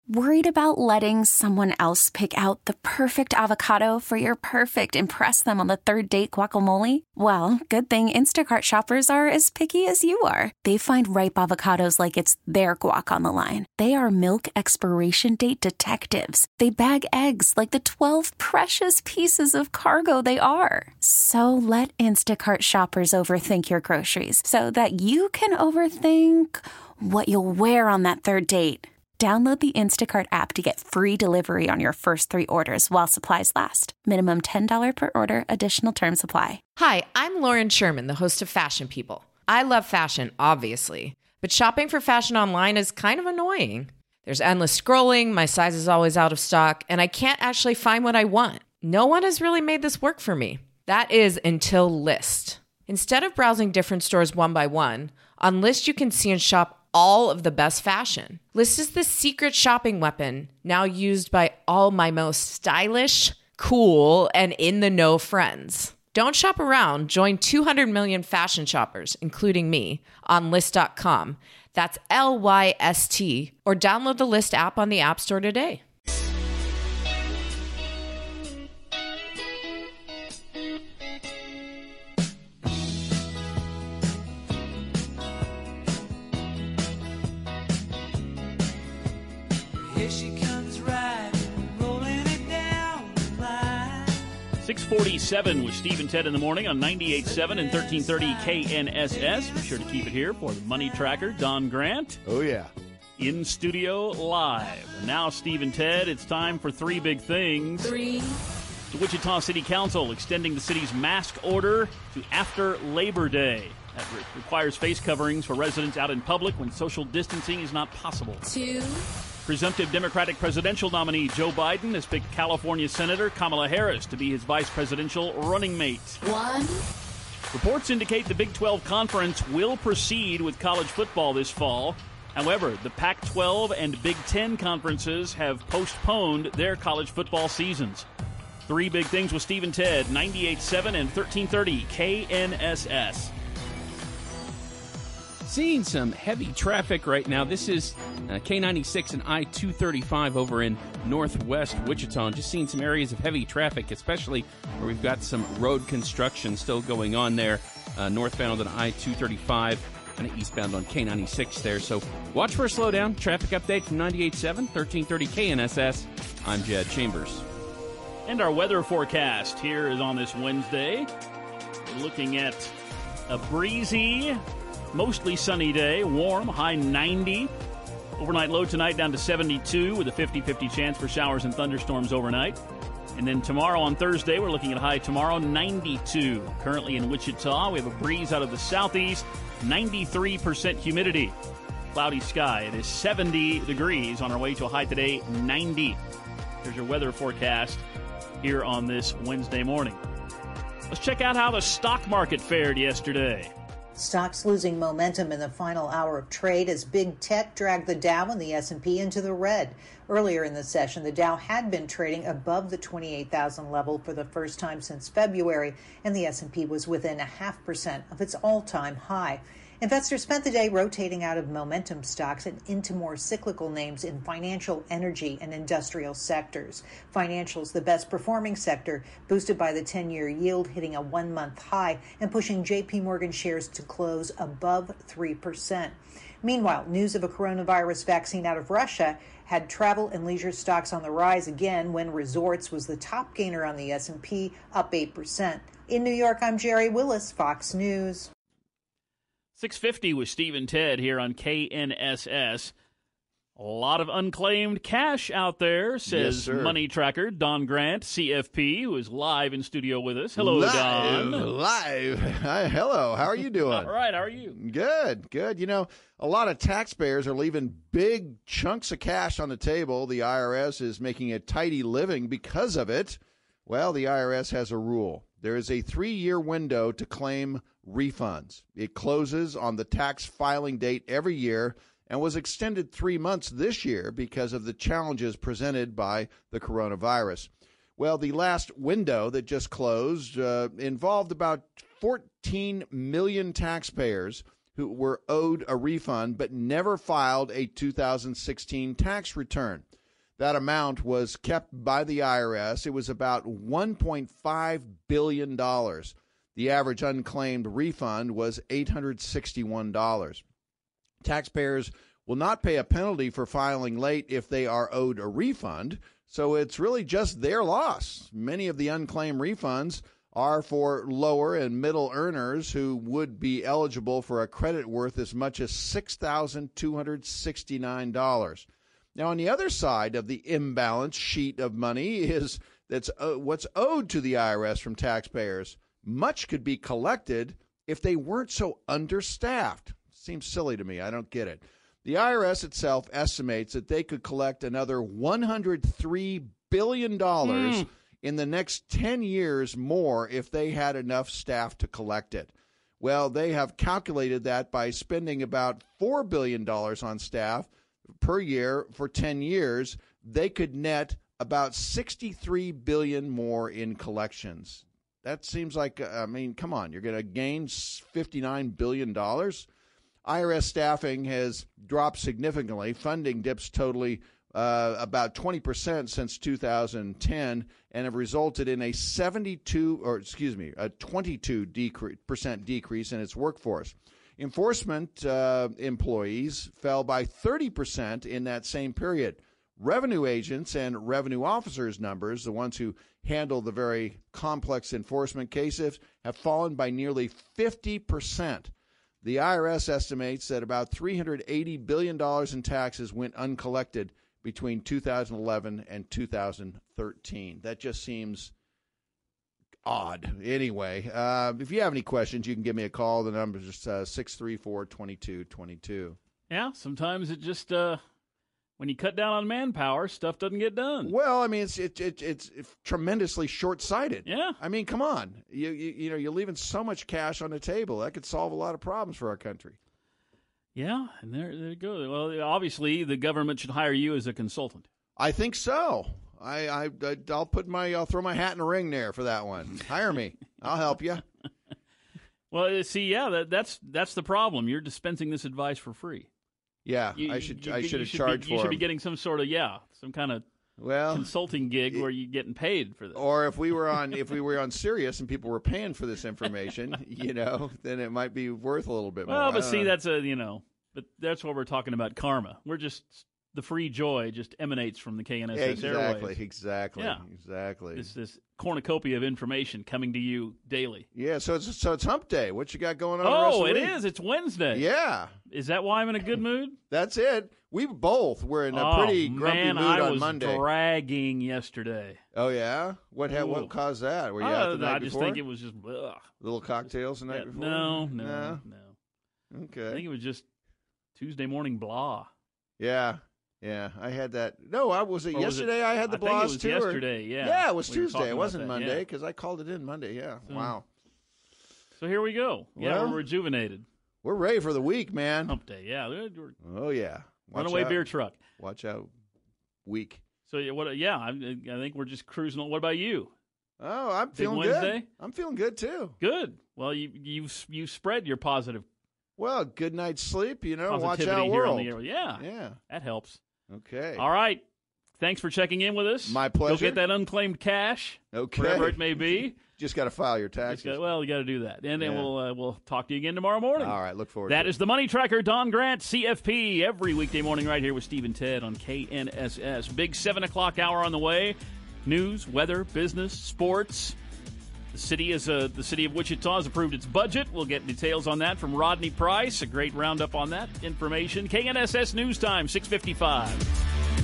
Worried about letting someone else pick out the perfect avocado for your perfect impress them on the third date guacamole? Well, good thing Instacart shoppers are as picky as you are. They find ripe avocados like it's their guac on the line. They are milk expiration date detectives. They bag eggs like the 12 precious pieces of cargo they are. So let Instacart shoppers overthink your groceries so that you can overthink what you'll wear on that third date. Download the Instacart app to get free delivery on your first 3 orders while supplies last. Minimum $10 per order. Additional terms apply. Hi, I'm Lauren Sherman, the host of Fashion People. I love fashion, obviously, but shopping for fashion online is kind of annoying. There's endless scrolling, my size is always out of stock, and I can't actually find what I want. No one has really made this work for me. That is until Lyst. Instead of browsing different stores one by one, on Lyst you can see and shop all of the best fashion. Lyst is the secret shopping weapon now used by all my most stylish, cool, and in-the-know friends. Don't shop around. Join 200 million fashion shoppers, including me, on Lyst.com. That's Lyst, or download the Lyst app on the App Store today. Here she comes riding, rolling it down the line. 647 with Steve and Ted in the morning on 98.7 and 1330 KNSS. Be sure to keep it here for the Money Tracker, Don Grant. Oh, yeah. In studio live. And now, Steve and Ted, it's time for 3 big things. 3. The Wichita City Council extending the city's mask order to after Labor Day. That requires face coverings for residents out in public when social distancing is not possible. 2. Presumptive Democratic presidential nominee Joe Biden has picked California Senator Kamala Harris to be his vice presidential running mate. 1. Reports indicate the Big 12 Conference will proceed with college football this fall. However, the Pac-12 and Big 10 conferences have postponed their college football seasons. 3 big things with Steve and Ted, 98.7 and 1330 KNSS. Seeing some heavy traffic right now. This is K96 and I-235 over in northwest Wichita. Just seeing some areas of heavy traffic, especially where we've got some road construction still going on there, northbound on I-235 and eastbound on K96 there. So watch for a slowdown. Traffic update from 98.7, 1330 KNSS. I'm Jed Chambers. And our weather forecast here is on this Wednesday. We're looking at a breezy, mostly sunny day, warm, high 90. Overnight low tonight down to 72 with a 50-50 chance for showers and thunderstorms overnight. And then tomorrow on Thursday, we're looking at high tomorrow, 92. Currently in Wichita, we have a breeze out of the southeast, 93% humidity. Cloudy sky. It is 70 degrees on our way to a high today, 90. There's your weather forecast here on this Wednesday morning. Let's check out how the stock market fared yesterday. Stocks losing momentum in the final hour of trade as big tech dragged the Dow and the S&P into the red. Earlier in the session, the Dow had been trading above the 28,000 level for the first time since February, and the S&P was within 0.5% of its all-time high. Investors spent the day rotating out of momentum stocks and into more cyclical names in financial, energy, and industrial sectors. Financials, the best performing sector, boosted by the 10-year yield hitting a 1-month high and pushing J.P. Morgan shares to close above 3%. Meanwhile, news of a coronavirus vaccine out of Russia had travel and leisure stocks on the rise again when resorts was the top gainer on the S&P, up 8%. In New York, I'm Jerry Willis, Fox News. 650 with Steve and Ted here on KNSS. A lot of unclaimed cash out there, says Yes, Money Tracker, Don Grant, CFP, who is live in studio with us. Hello, Don. Live. Hi, hello. How are you doing? All right, how are you? Good, good. You know, a lot of taxpayers are leaving big chunks of cash on the table. The IRS is making a tidy living because of it. Well, the IRS has a rule. There is a 3-year window to claim refunds. It closes on the tax filing date every year and was extended 3 months this year because of the challenges presented by the coronavirus. Well, the last window that just closed involved about 14 million taxpayers who were owed a refund but never filed a 2016 tax return. that amount was kept by the IRS. It was about $1.5 billion. The average unclaimed refund was $861. Taxpayers will not pay a penalty for filing late if they are owed a refund, so it's really just their loss. Many of the unclaimed refunds are for lower and middle earners who would be eligible for a credit worth as much as $6,269. Now, on the other side of the imbalance sheet of money is what's owed to the IRS from taxpayers. Much could be collected if they weren't so understaffed. Seems silly to me. I don't get it. The IRS itself estimates that they could collect another $103 billion in the next 10 years more if they had enough staff to collect it. Well, they have calculated that by spending about $4 billion on staff per year for 10 years, they could net about $63 billion more in collections. That seems like, come on, you're going to gain $59 billion? IRS staffing has dropped significantly. Funding dips totally about 20% since 2010 and have resulted in a 22% decrease in its workforce. Enforcement employees fell by 30% in that same period. Revenue agents and revenue officers' numbers, the ones who handle the very complex enforcement cases, have fallen by nearly 50%. The IRS estimates that about $380 billion in taxes went uncollected between 2011 and 2013. That just seems odd. Anyway, if you have any questions, you can give me a call. The number is 634-2222. Yeah, sometimes it just when you cut down on manpower, stuff doesn't get done. Well, it's tremendously short-sighted. Yeah. Come on. You're leaving so much cash on the table. That could solve a lot of problems for our country. Yeah, and there you go. Well, obviously, the government should hire you as a consultant. I think so. I'll throw my hat in the ring there for that one. Hire me. I'll help you. Well, see, yeah, that's the problem. You're dispensing this advice for free. Yeah, I should have charged for it. You should be getting some sort of some kind of consulting gig where you're getting paid for this. Or if we were on Sirius and people were paying for this information, then it might be worth a little bit more. Well, but see, that's but that's what we're talking about. Karma. We're just the free joy just emanates from the KNSS airwaves. Exactly. This cornucopia of information coming to you daily. Yeah, so it's hump day. What you got going on? Oh, it is. It's Wednesday. Yeah. Is that why I'm in a good mood? That's it. We both were in a pretty grumpy mood on Monday. I was dragging yesterday. Oh yeah. What caused that? Were you out the night before? I just think it was just little cocktails the night before. No. Okay. I think it was just Tuesday morning blah. Yeah. I had that. No, was it yesterday? I had the blahs too. I think it was yesterday, yeah. Yeah, it was Tuesday. It wasn't Monday because I called it in Monday, yeah. Wow. So here we go. Yeah, we're rejuvenated. We're ready for the week, man. Hump day, yeah. Oh, yeah. Runaway beer truck. Watch out, week. So, I think we're just cruising on. What about you? Oh, I'm feeling good. I'm feeling good, too. Good. Well, you spread your positive. Well, good night's sleep, watch out, world. Here on the air. Yeah. That helps. Okay. All right. Thanks for checking in with us. My pleasure. Go get that unclaimed cash. Okay. Wherever it may be. Just got to file your taxes. You got to do that. And then we'll talk to you again tomorrow morning. All right. Look forward to it. That is the Money Tracker, Don Grant, CFP, every weekday morning right here with Steve and Ted on KNSS. Big 7 o'clock hour on the way. News, weather, business, sports. The city of Wichita has approved its budget. We'll get details on that from Rodney Price. A great roundup on that information. KNSS News Time, 6:55.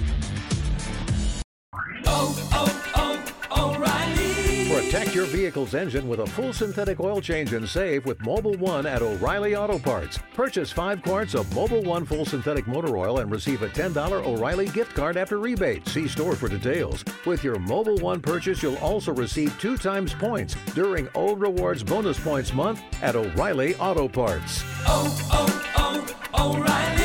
O'Reilly. Protect your vehicle's engine with a full synthetic oil change and save with Mobil 1 at O'Reilly Auto Parts. Purchase 5 quarts of Mobil 1 full synthetic motor oil and receive a $10 O'Reilly gift card after rebate. See store for details. With your Mobil 1 purchase, you'll also receive 2 times points during O Rewards Bonus Points Month at O'Reilly Auto Parts. O'Reilly.